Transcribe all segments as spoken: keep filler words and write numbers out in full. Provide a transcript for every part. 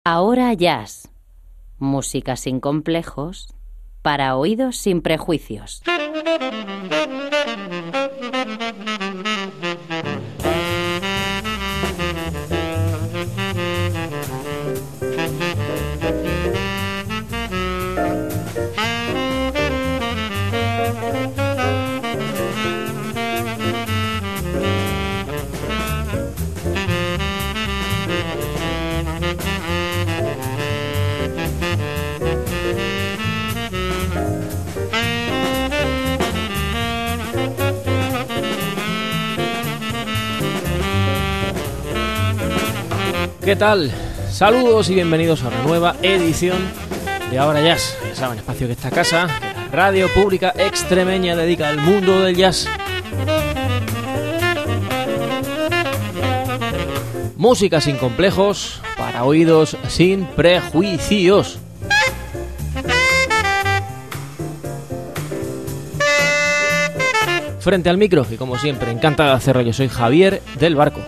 Ahora Jazz, música sin complejos, para oídos sin prejuicios. ¿Qué tal? Saludos y bienvenidos a una nueva edición de Ahora Jazz. Ya saben, espacio que esta casa, la radio pública extremeña, dedica al mundo del jazz. Música sin complejos, para oídos sin prejuicios. Frente al micro, y como siempre, encantado de hacerlo, yo soy Javier del Barco.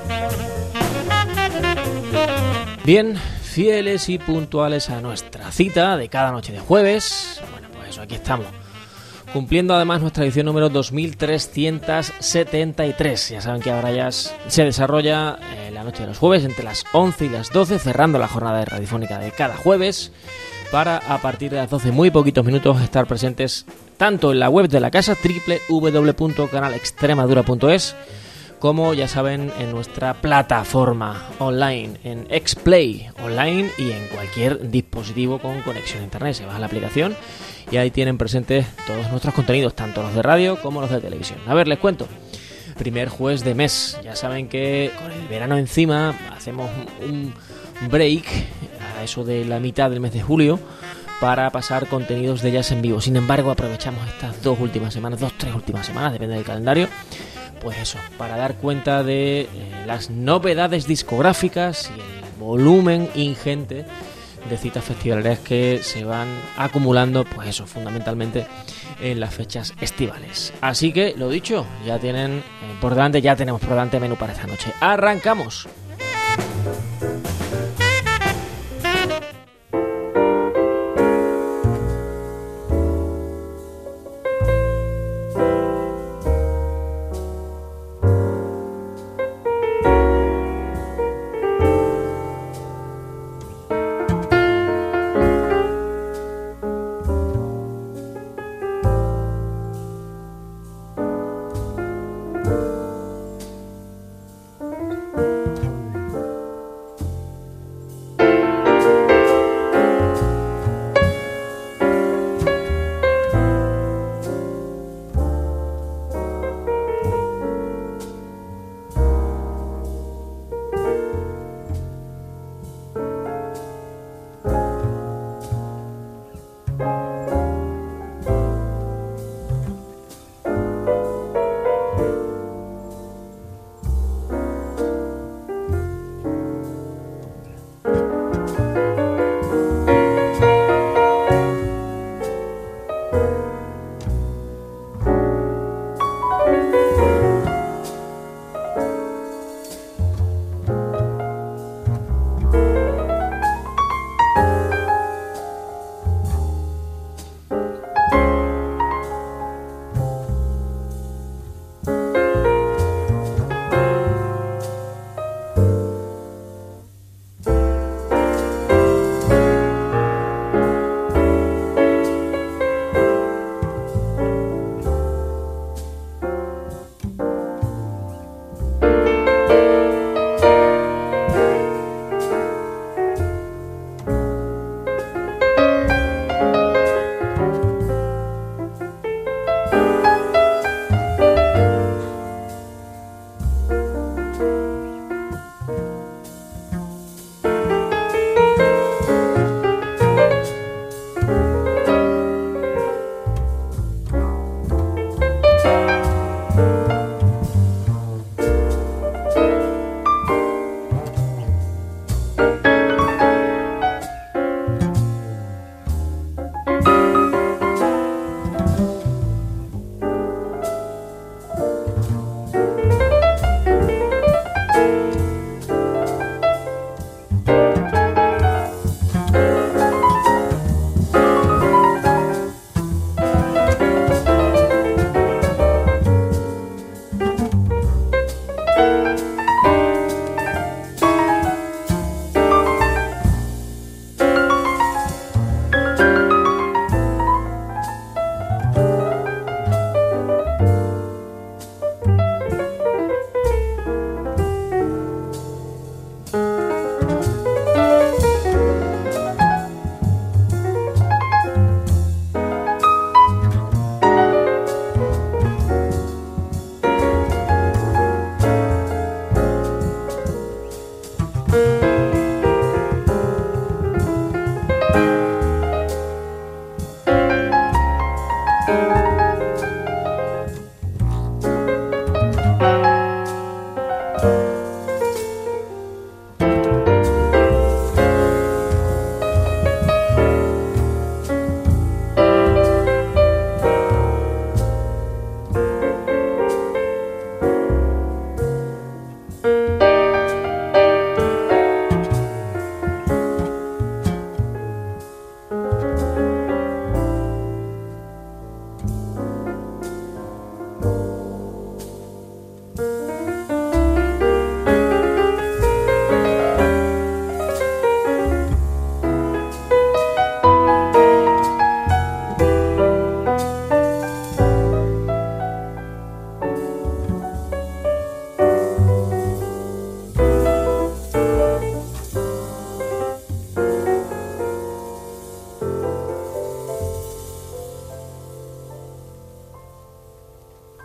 Bien, fieles y puntuales a nuestra cita de cada noche de jueves. Bueno, pues eso, aquí estamos. Cumpliendo además nuestra edición número dos mil trescientos setenta y tres. Ya saben que ahora ya se desarrolla eh, la noche de los jueves entre las once y las doce, cerrando la jornada radiofónica de cada jueves, para a partir de las doce, muy poquitos minutos, estar presentes tanto en la web de la casa, doble u doble u doble u punto canal extremadura punto es, como ya saben en nuestra plataforma online, en Xplay online y en cualquier dispositivo con conexión a internet. Se baja la aplicación y ahí tienen presentes todos nuestros contenidos, tanto los de radio como los de televisión. A ver, les cuento. Primer jueves de mes. Ya saben que con el verano encima hacemos un break a eso de la mitad del mes de julio para pasar contenidos de jazz en vivo. Sin embargo, aprovechamos estas dos últimas semanas, dos, tres últimas semanas, depende del calendario, pues eso, para dar cuenta de eh, las novedades discográficas y el volumen ingente de citas festivaleras que se van acumulando, pues eso, fundamentalmente en las fechas estivales. Así que, lo dicho, ya tienen eh, por delante, ya tenemos por delante menú para esta noche. ¡Arrancamos!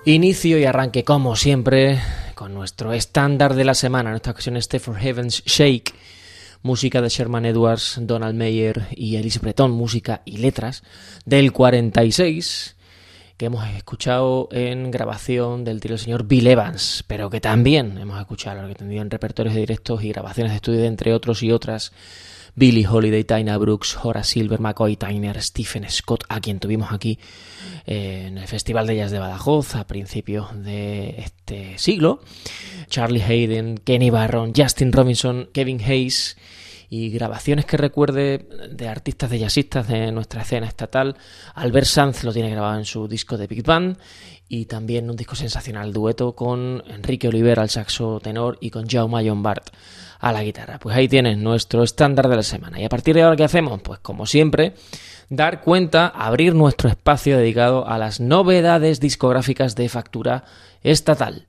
Inicio y arranque, como siempre, con nuestro estándar de la semana. En esta ocasión, Stay for Heaven's Shake, música de Sherman Edwards, Donald Meyer y Elise Breton, música y letras del cuarenta y seis, que hemos escuchado en grabación del trío del señor Bill Evans, pero que también hemos escuchado, lo que tendría en repertorios de directos y grabaciones de estudio de, entre otros y otras, Billie Holiday, Tina Brooks, Horace Silver, McCoy Tyner, Stephen Scott, a quien tuvimos aquí eh, en el Festival de Jazz de Badajoz a principios de este siglo, Charlie Hayden, Kenny Barron, Justin Robinson, Kevin Hayes, y grabaciones que recuerde de artistas de jazzistas de nuestra escena estatal. Albert Sanz lo tiene grabado en su disco de Big Band, y también un disco sensacional, dueto con Enrique Olivera al saxo tenor y con Jaume Llombart a la guitarra. Pues ahí tienes nuestro estándar de la semana. Y a partir de ahora, ¿qué hacemos? Pues como siempre, dar cuenta, abrir nuestro espacio dedicado a las novedades discográficas de factura estatal.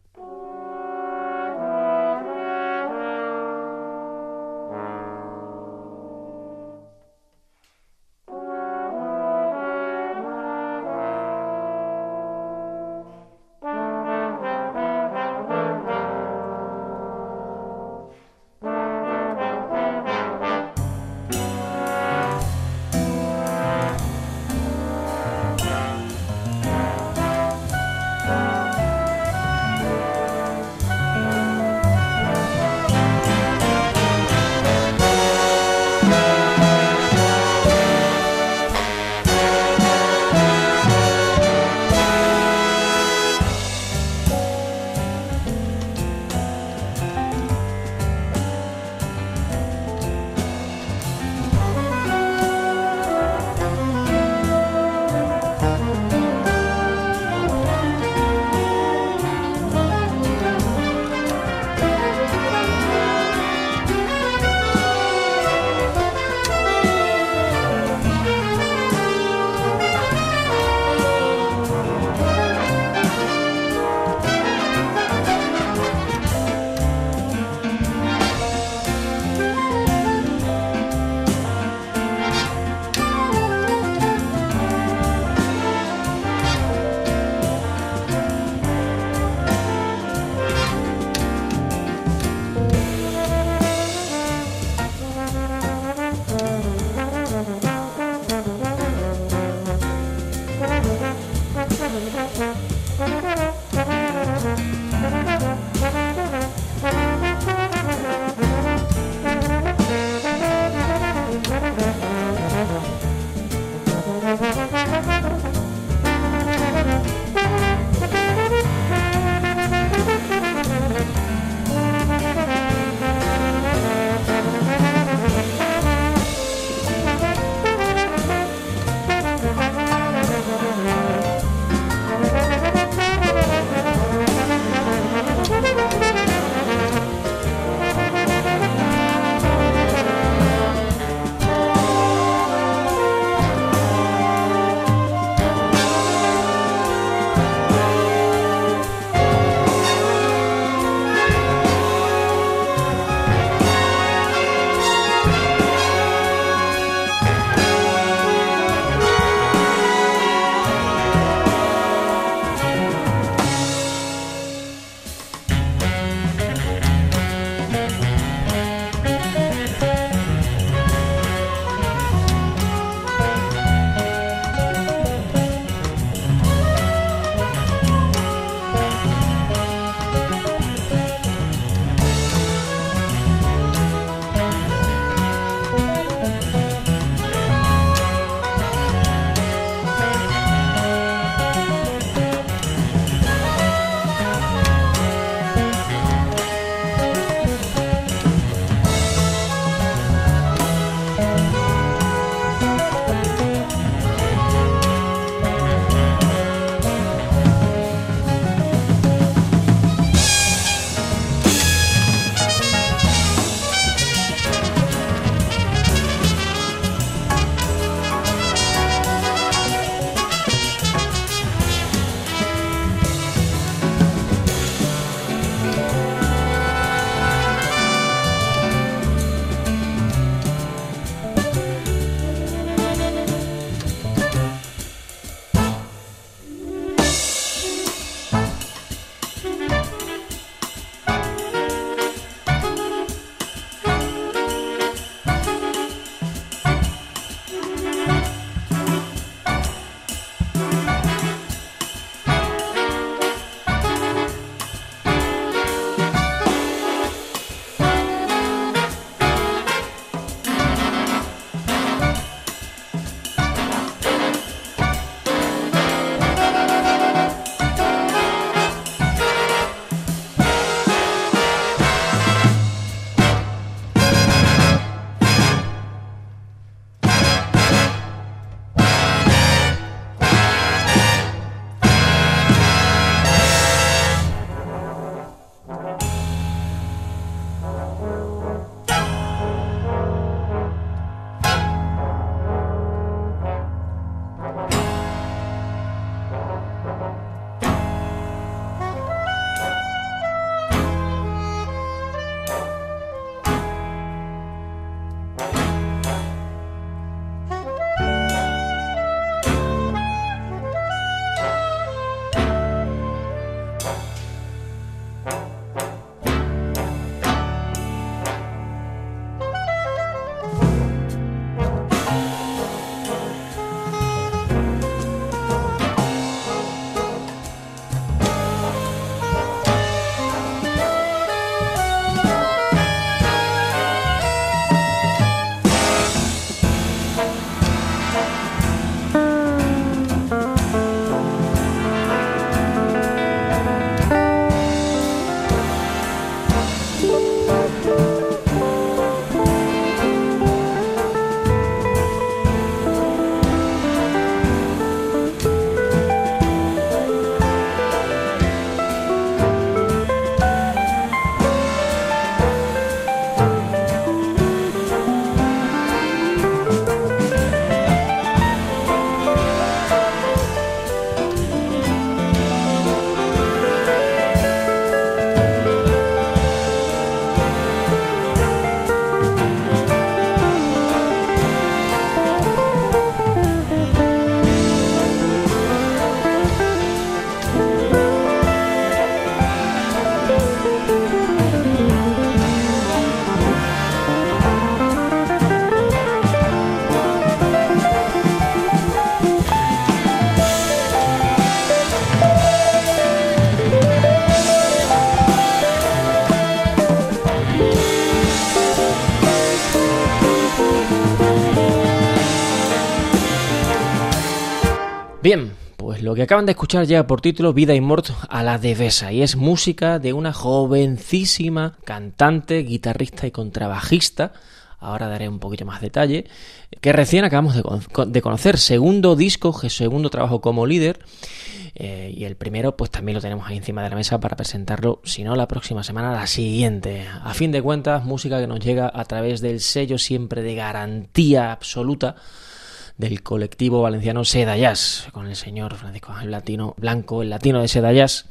Bien, pues lo que acaban de escuchar lleva por título Vida y Mort a la Devesa y es música de una jovencísima cantante, guitarrista y contrabajista. Ahora daré un poquito más detalle, que recién acabamos de, con- de conocer, segundo disco, segundo trabajo como líder, eh, y el primero pues también lo tenemos ahí encima de la mesa para presentarlo, si no la próxima semana, la siguiente. A fin de cuentas, música que nos llega a través del sello siempre de garantía absoluta del colectivo valenciano Seda Jazz, con el señor Francisco Ángel Latino Blanco, el latino de Seda Jazz.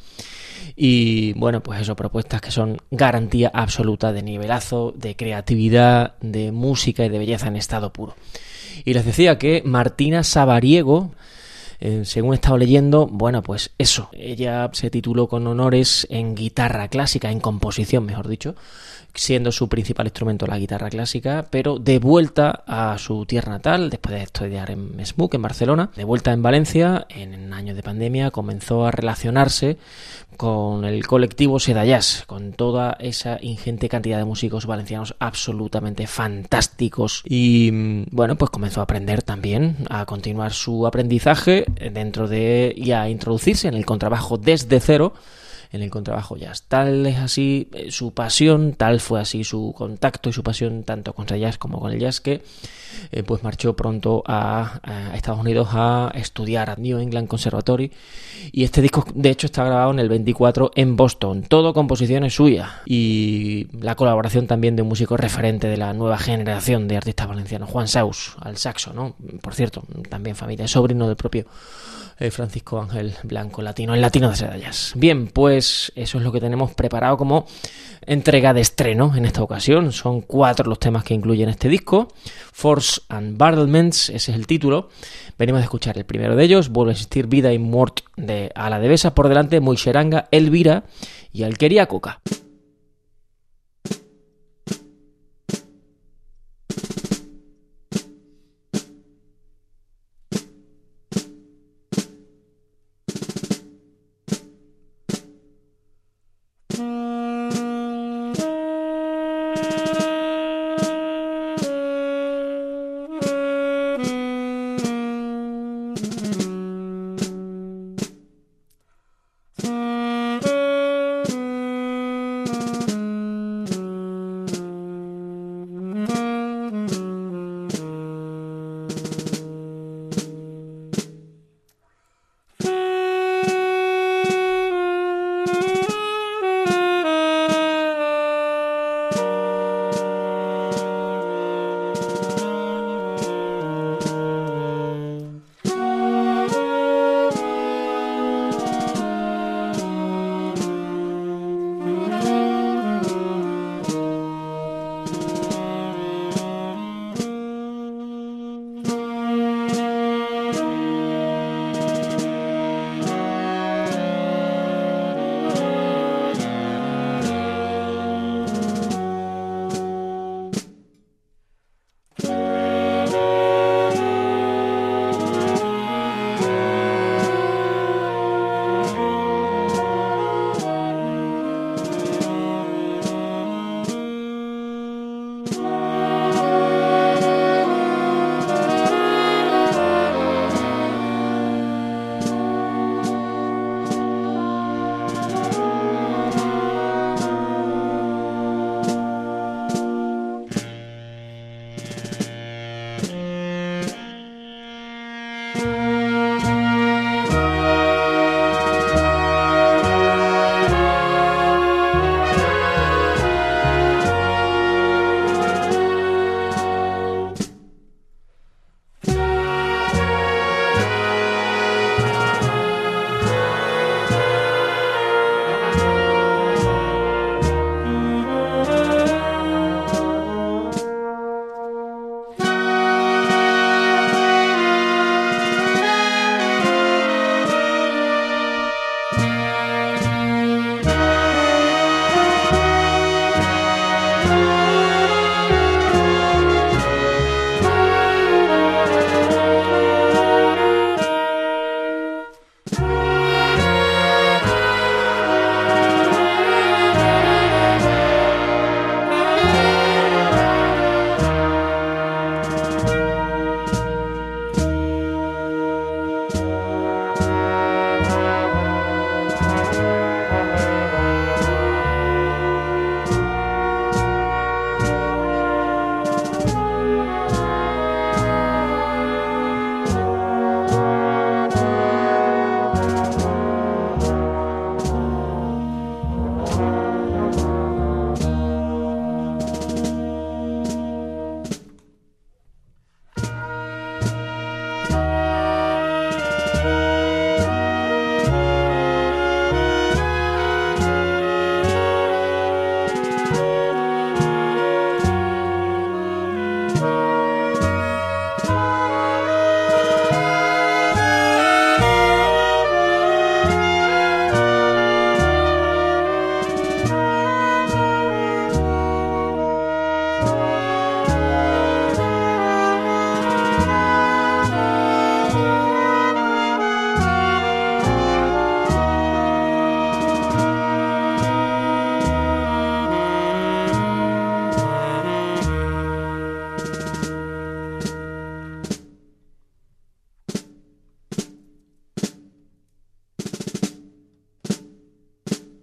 Y bueno, pues eso, propuestas que son garantía absoluta de nivelazo, de creatividad, de música y de belleza en estado puro. Y les decía que Martina Sabariego, eh, según he estado leyendo, bueno, pues eso, ella se tituló con honores en guitarra clásica, en composición, mejor dicho, siendo su principal instrumento la guitarra clásica, pero de vuelta a su tierra natal, después de estudiar en S M U C, en Barcelona, de vuelta en Valencia, en años de pandemia, comenzó a relacionarse con el colectivo Seda Jazz, con toda esa ingente cantidad de músicos valencianos absolutamente fantásticos. Y bueno, pues comenzó a aprender también, a continuar su aprendizaje dentro de y a introducirse en el contrabajo desde cero, en el contrabajo jazz. Tal es así eh, su pasión, tal fue así su contacto y su pasión tanto con el jazz como con el jazz, que eh, pues marchó pronto a, a Estados Unidos a estudiar a New England Conservatory, y este disco de hecho está grabado en el veinticuatro en Boston, todo composiciones suyas, y la colaboración también de un músico referente de la nueva generación de artistas valencianos, Juan Saus, al saxo, ¿no? Por cierto, también familia, sobrino del propio eh, Francisco Ángel Blanco, latino, el latino de Seda Jazz. Bien, pues eso es lo que tenemos preparado como entrega de estreno en esta ocasión. Son cuatro los temas que incluyen este disco. Force and Battlements, ese es el título. Venimos a escuchar el primero de ellos, vuelve a existir Vida y Mort de A la Devesa, por delante Moixeranga, Elvira y Alquería Coca.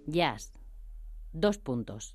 Jazz. Dos puntos.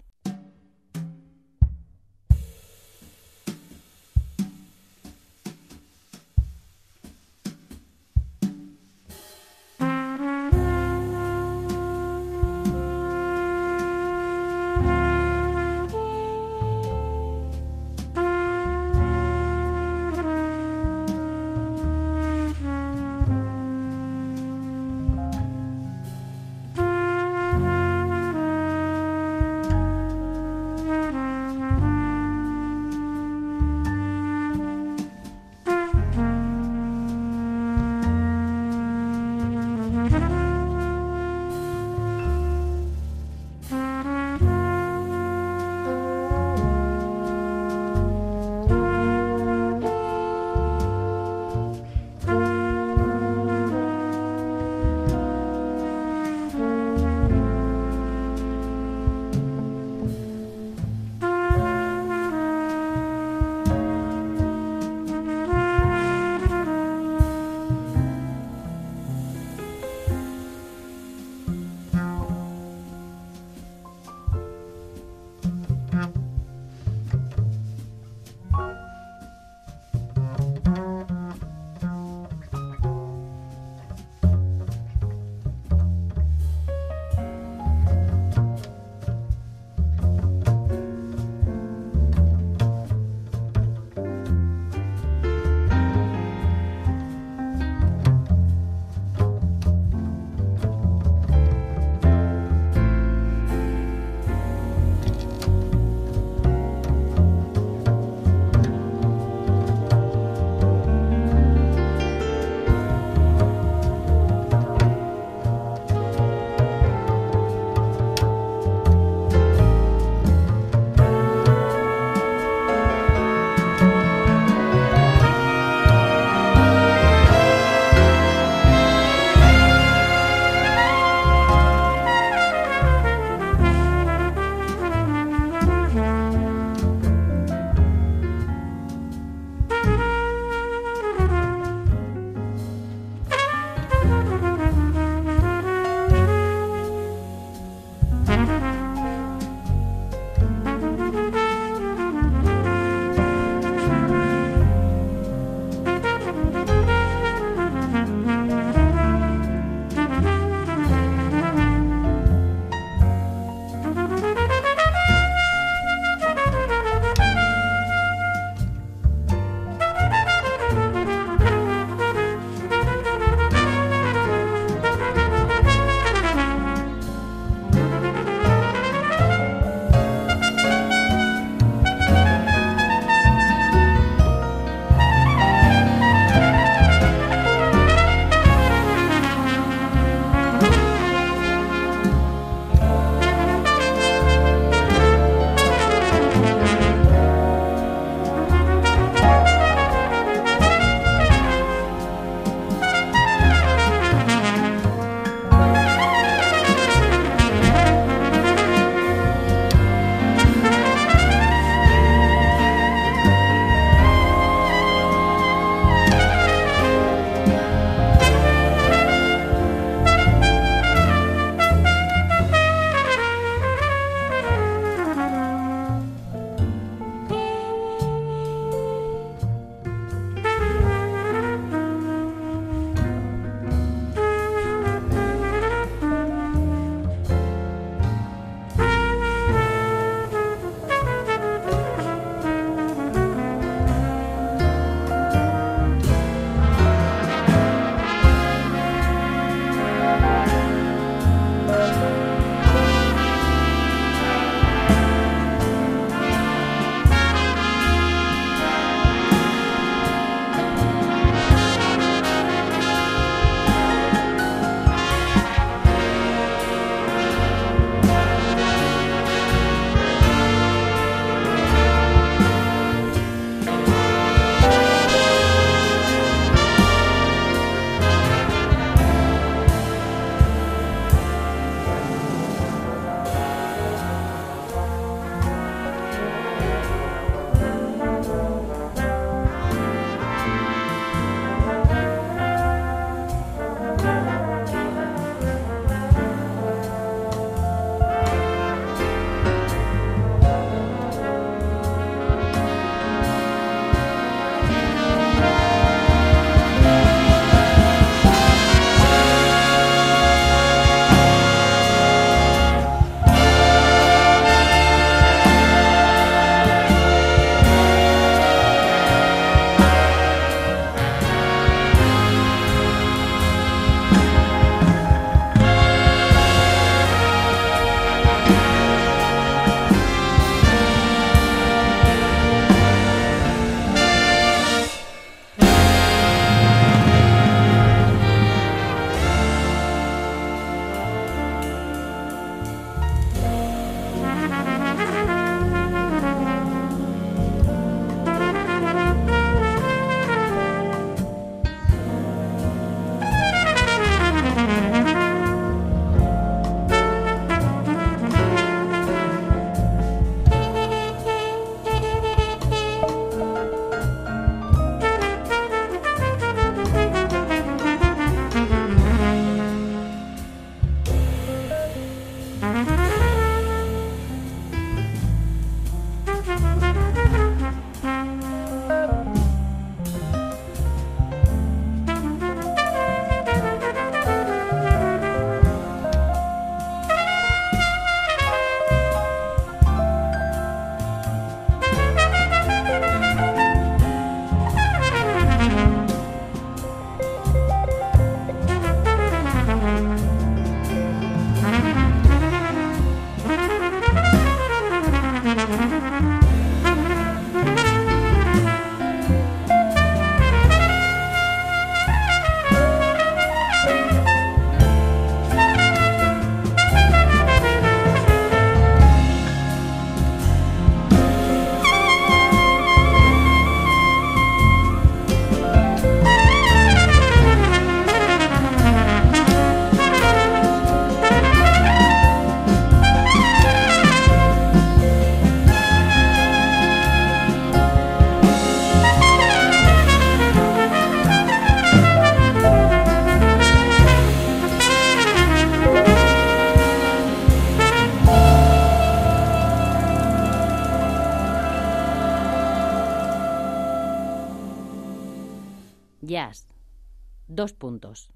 Jazz. Dos puntos.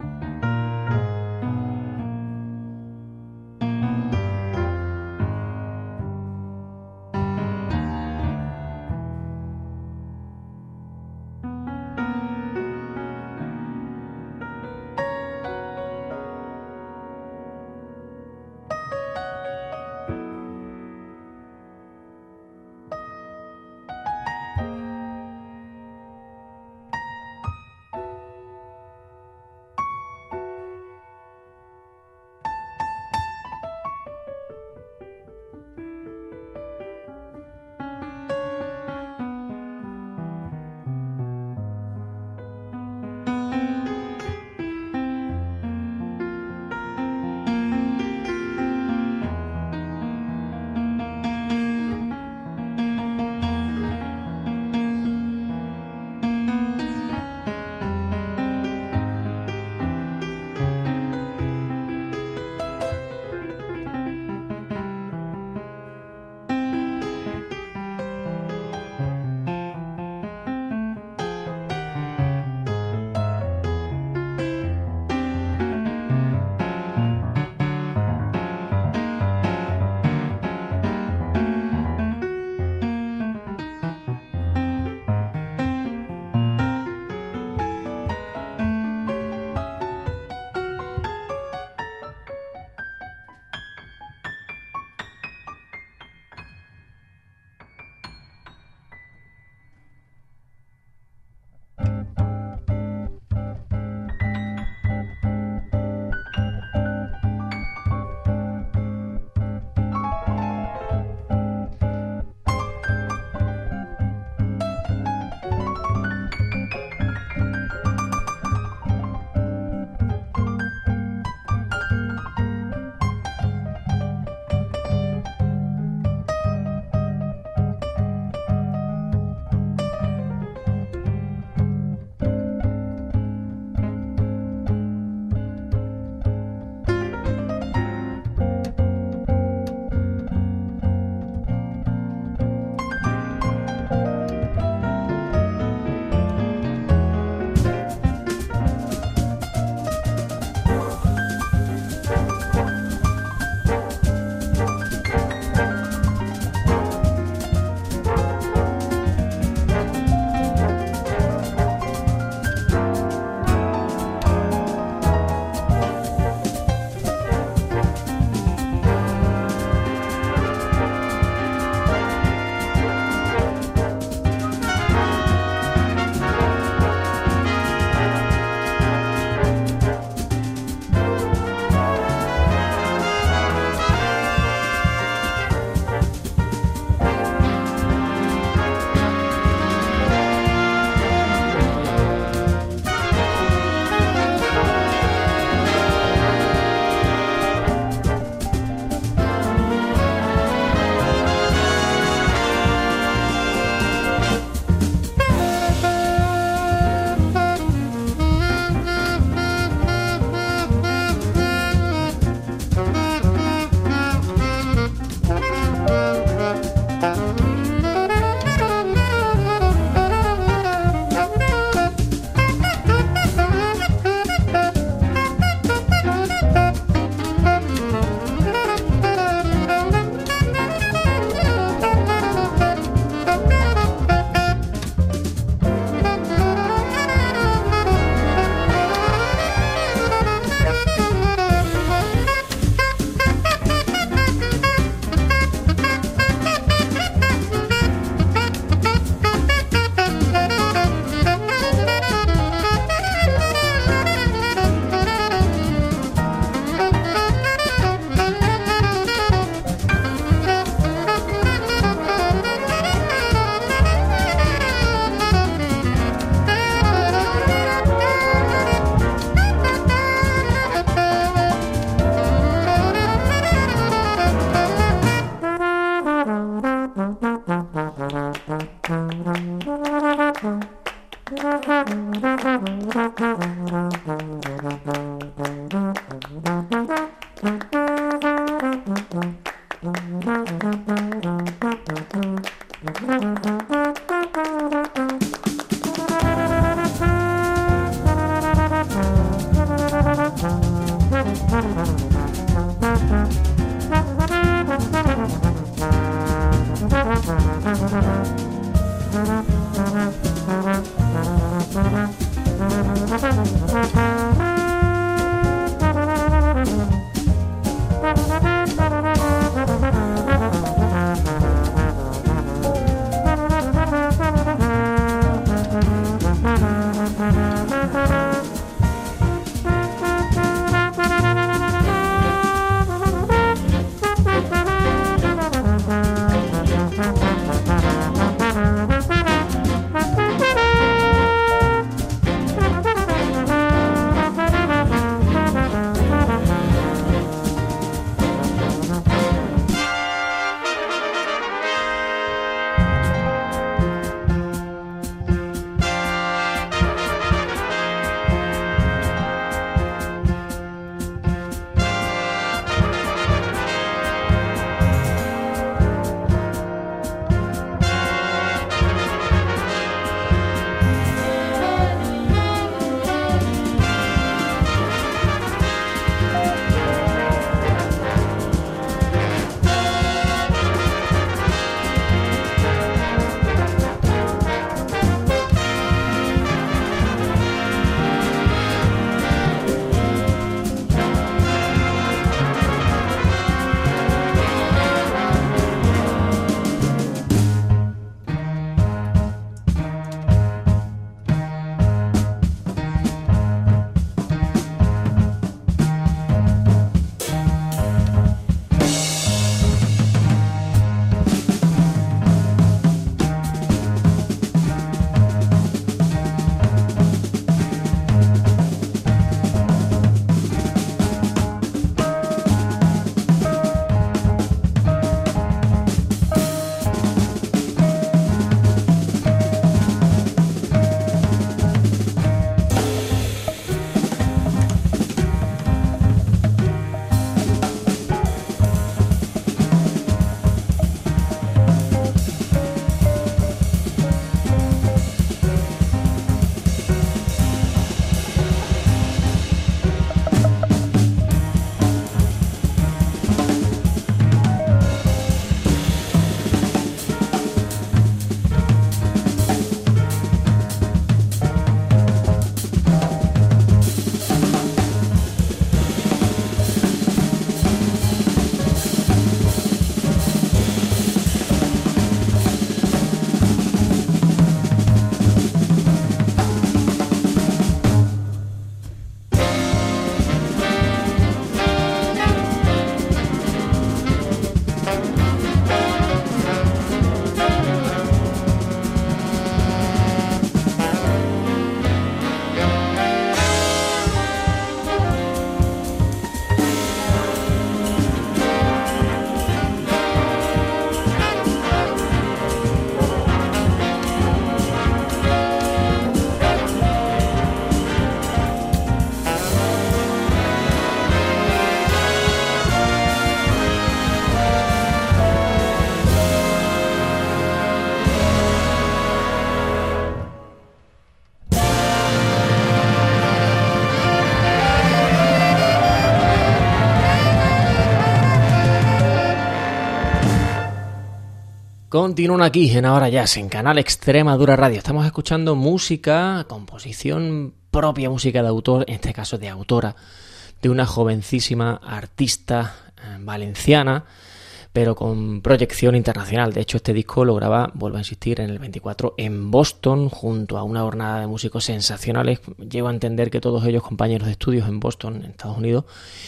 Continúan aquí en Ahora Jazz, en Canal Extremadura Radio. Estamos escuchando música, composición propia, música de autor, en este caso de autora, de una jovencísima artista eh, valenciana, pero con proyección internacional. De hecho, este disco lo graba, vuelvo a insistir, en el veinticuatro en Boston, junto a una jornada de músicos sensacionales. Llego a entender que todos ellos compañeros de estudios en Boston, en Estados Unidos,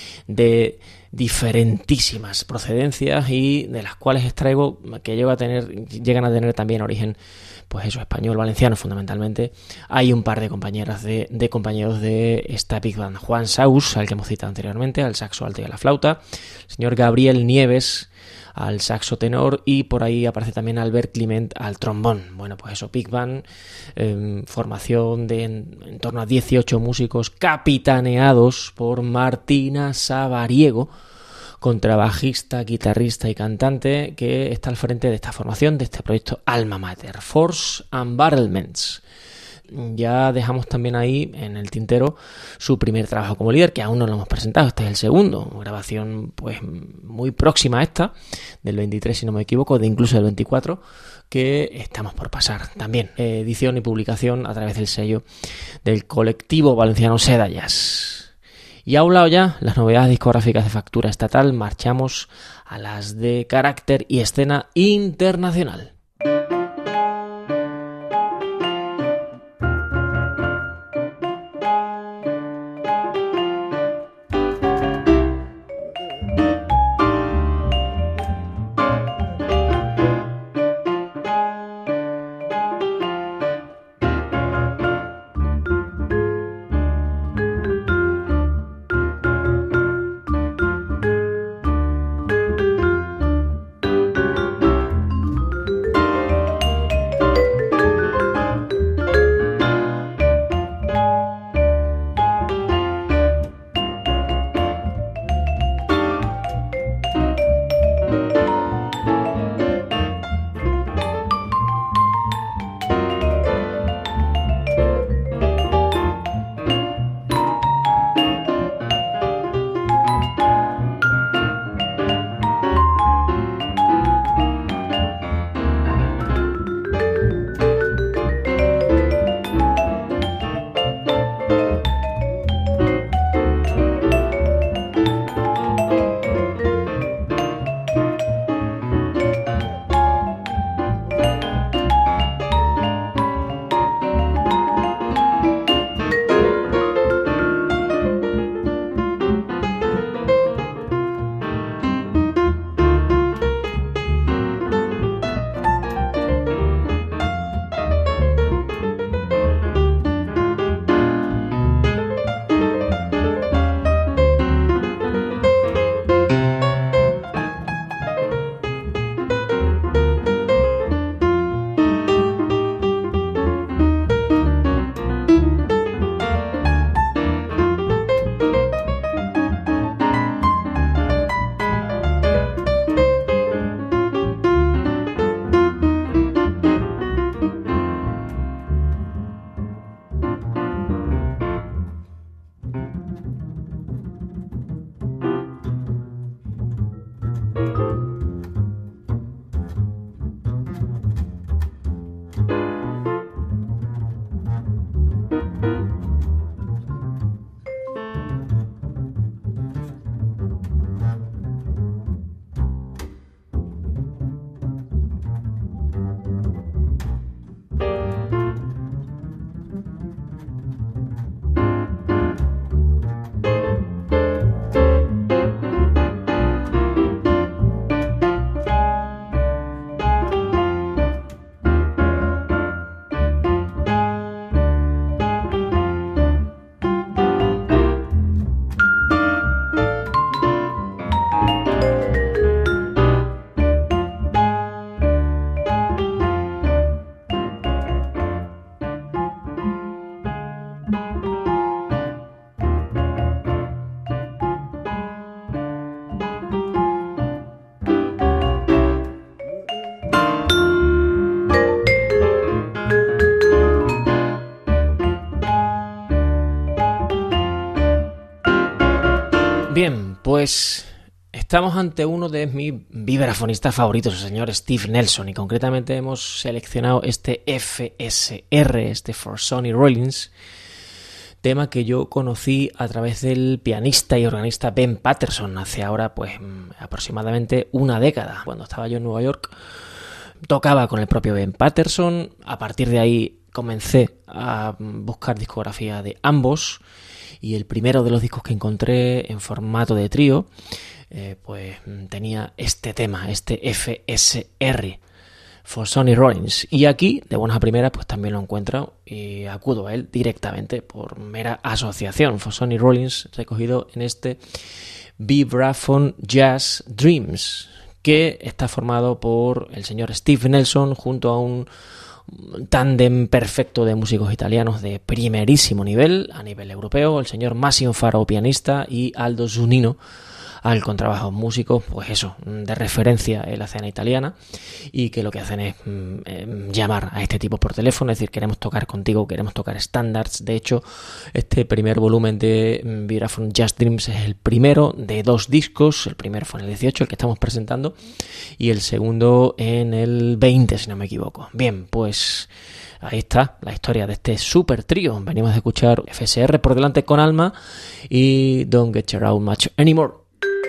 de diferentísimas procedencias y de las cuales extraigo que llego a tener, llegan a tener también origen, pues eso, español, valenciano fundamentalmente. Hay un par de compañeras de, de compañeros de esta Big Band. Juan Saus, al que hemos citado anteriormente, al saxo alto y a la flauta. El señor Gabriel Nieves, al saxo tenor, y por ahí aparece también Albert Clement al trombón. Bueno, pues eso, Big Band, eh, formación de en, en torno a dieciocho músicos capitaneados por Martina Sabariego, contrabajista, guitarrista y cantante, que está al frente de esta formación, de este proyecto Alma Mater, Force and Battlements. Ya dejamos también ahí en el tintero su primer trabajo como líder, que aún no lo hemos presentado. Este es el segundo, grabación pues muy próxima a esta, del veintitrés si no me equivoco, de incluso del veinticuatro, que estamos por pasar también. Edición y publicación a través del sello del colectivo valenciano Seda Jazz. Y a un lado ya las novedades discográficas de factura estatal, marchamos a las de carácter y escena internacional. Bien, pues Estamos ante uno de mis vibrafonistas favoritos, el señor Steve Nelson, y concretamente hemos seleccionado este F S R, este For Sonny Rollins, tema que yo conocí a través del pianista y organista Ben Patterson hace ahora pues aproximadamente una década. Cuando estaba yo en Nueva York tocaba con el propio Ben Patterson. A partir de ahí comencé a buscar discografía de ambos, y el primero de los discos que encontré en formato de trío eh, pues tenía este tema, este F S R, For Sonny Rollins, y aquí de buenas a primeras pues también lo encuentro y acudo a él directamente por mera asociación. For Sonny Rollins recogido en este Vibraphone Jazz Dreams, que está formado por el señor Steve Nelson junto a un tándem perfecto de músicos italianos de primerísimo nivel, a nivel europeo, el señor Massimo Faro, pianista, y Aldo Zunino al contrabajo, músicos, pues eso, de referencia en la escena italiana, y que lo que hacen es mm, eh, llamar a este tipo por teléfono, es decir, queremos tocar contigo, queremos tocar standards. De hecho, este primer volumen de mm, Vibraphone Jazz Dreams es el primero de dos discos. El primero fue en el dieciocho, el que estamos presentando, y el segundo en el veinte, si no me equivoco. Bien, pues ahí está la historia de este super trío. Venimos a escuchar F S R por delante con alma y Don't Get Around Much Anymore.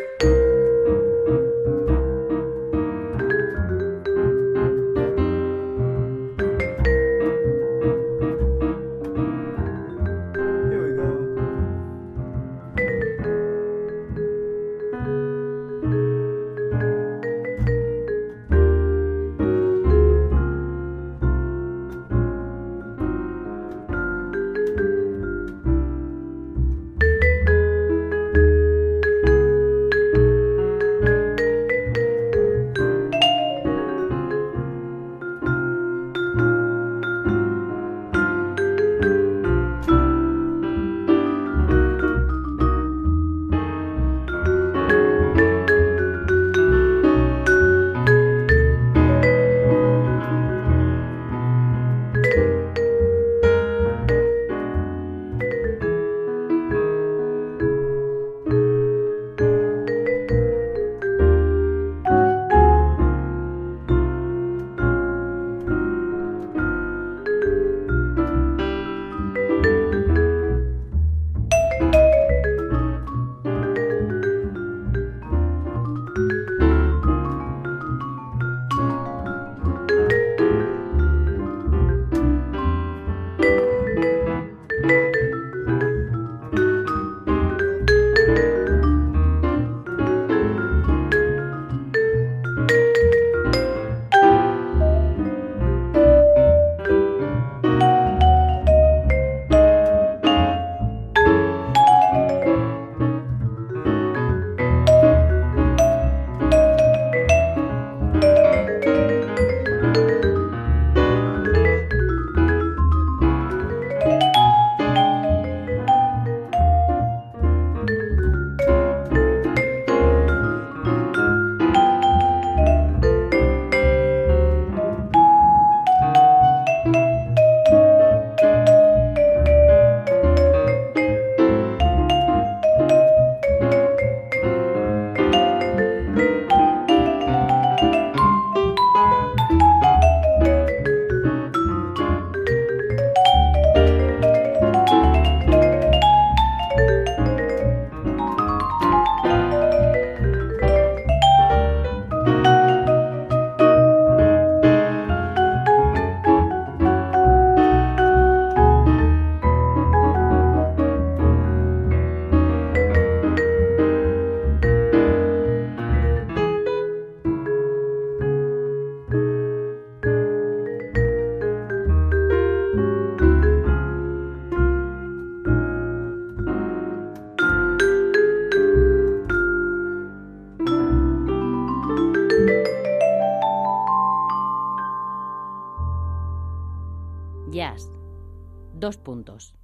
Jazz. Dos puntos.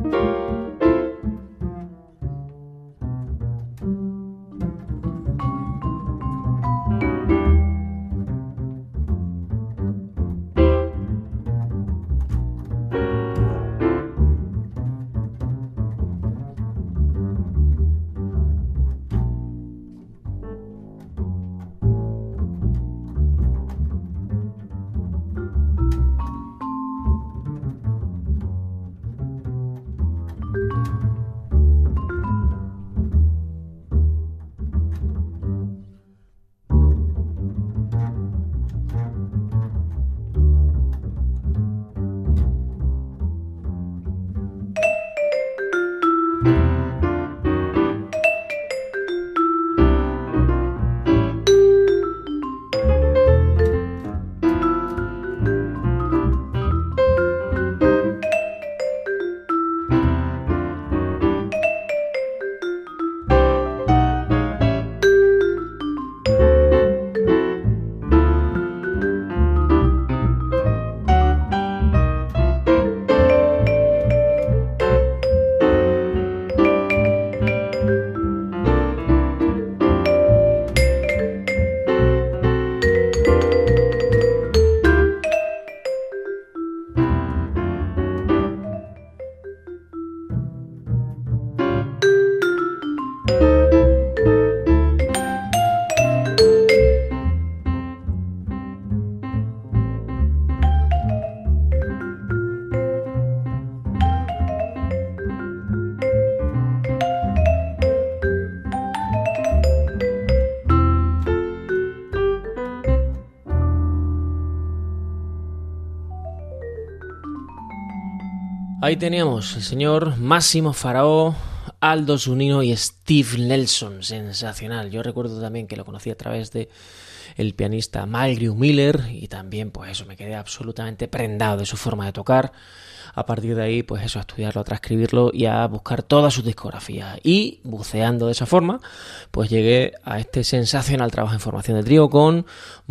Ahí teníamos el señor Máximo Faraó, Aldo Zunino y Steve Nelson, sensacional. Yo recuerdo también que lo conocí a través de el pianista Malgrew Miller y también pues eso, me quedé absolutamente prendado de su forma de tocar. A partir de ahí, pues eso, a estudiarlo, a transcribirlo y a buscar toda su discografía. Y buceando de esa forma, pues llegué a este sensacional trabajo en formación de trío con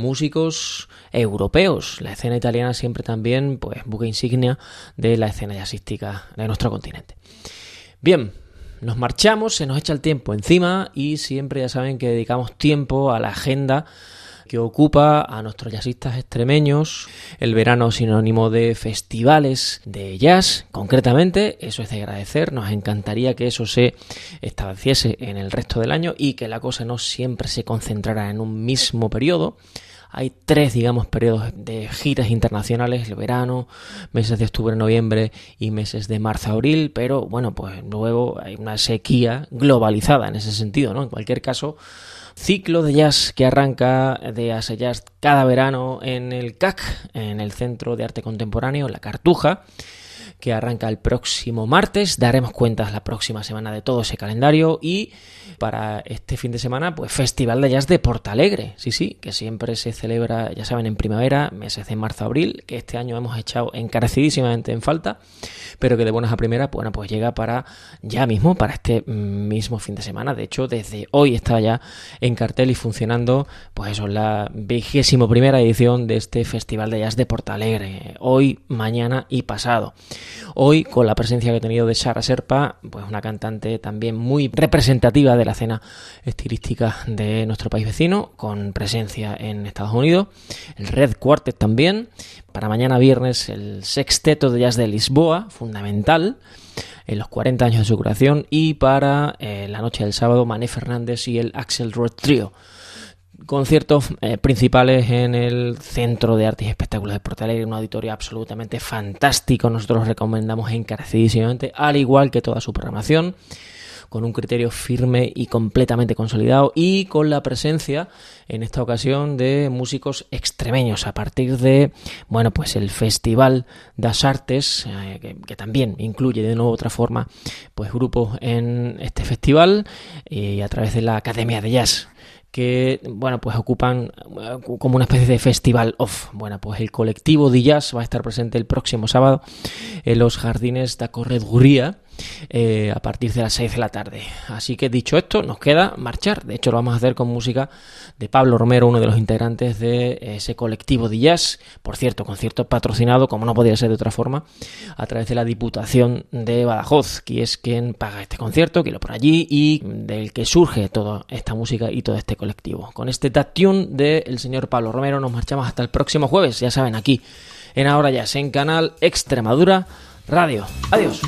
músicos europeos. La escena italiana siempre también, pues, buque insignia de la escena jazzística de nuestro continente. Bien, nos marchamos, se nos echa el tiempo encima y siempre ya saben que dedicamos tiempo a la agenda que ocupa a nuestros jazzistas extremeños. El verano sinónimo de festivales de jazz, concretamente, eso es de agradecer. Nos encantaría que eso se estableciese en el resto del año y que la cosa no siempre se concentrara en un mismo periodo. Hay tres, digamos, periodos de giras internacionales, el verano, meses de octubre, noviembre y meses de marzo, abril, pero bueno, pues luego hay una sequía globalizada en ese sentido, ¿no? En cualquier caso, ciclo de jazz que arranca de Ase Jazz cada verano en el C A C, en el Centro de Arte Contemporáneo, La Cartuja, que arranca el próximo martes. Daremos cuentas la próxima semana de todo ese calendario y para este fin de semana, pues Festival de Jazz de Portalegre, sí, sí, que siempre se celebra, ya saben, en primavera, meses de marzo-abril, que este año hemos echado encarecidísimamente en falta, pero que de buenas a primeras, bueno, pues llega para ya mismo, para este mismo fin de semana. De hecho, desde hoy está ya en cartel y funcionando, pues eso, la vigésimo primera edición de este Festival de Jazz de Portalegre, hoy, mañana y pasado. Hoy, con la presencia que he tenido de Sara Serpa, pues una cantante también muy representativa de la escena estilística de nuestro país vecino, con presencia en Estados Unidos, el Red Quartet también. Para mañana viernes el Sexteto de Jazz de Lisboa, fundamental, en los cuarenta años de su creación, y para eh, la noche del sábado Mané Fernández y el Axel Rod Trio. Conciertos eh, principales en el Centro de Artes y Espectáculos de Portalegre, un auditorio absolutamente fantástico. Nosotros lo recomendamos encarecidísimamente, al igual que toda su programación, con un criterio firme y completamente consolidado y con la presencia en esta ocasión de músicos extremeños a partir de, bueno, pues el Festival das Artes, eh, que, que también incluye de nuevo otra forma pues grupos en este festival y a través de la Academia de Jazz, que, bueno, pues ocupan como una especie de festival off. Bueno, pues el colectivo de jazz va a estar presente el próximo sábado en los Jardines da Correduría, eh, a partir de las seis de la tarde. Así que dicho esto, nos queda marchar. De hecho, lo vamos a hacer con música de Pablo Romero, uno de los integrantes de ese colectivo de jazz. Por cierto, concierto patrocinado, como no podría ser de otra forma, a través de la Diputación de Badajoz, que es quien paga este concierto, que lo por allí, y del que surge toda esta música y todo este colectivo. Con este tag tune del señor Pablo Romero nos marchamos hasta el próximo jueves, ya saben, aquí en Ahora Jazz, en Canal Extremadura Radio. Adiós.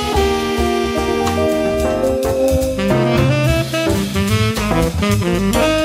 Thank you.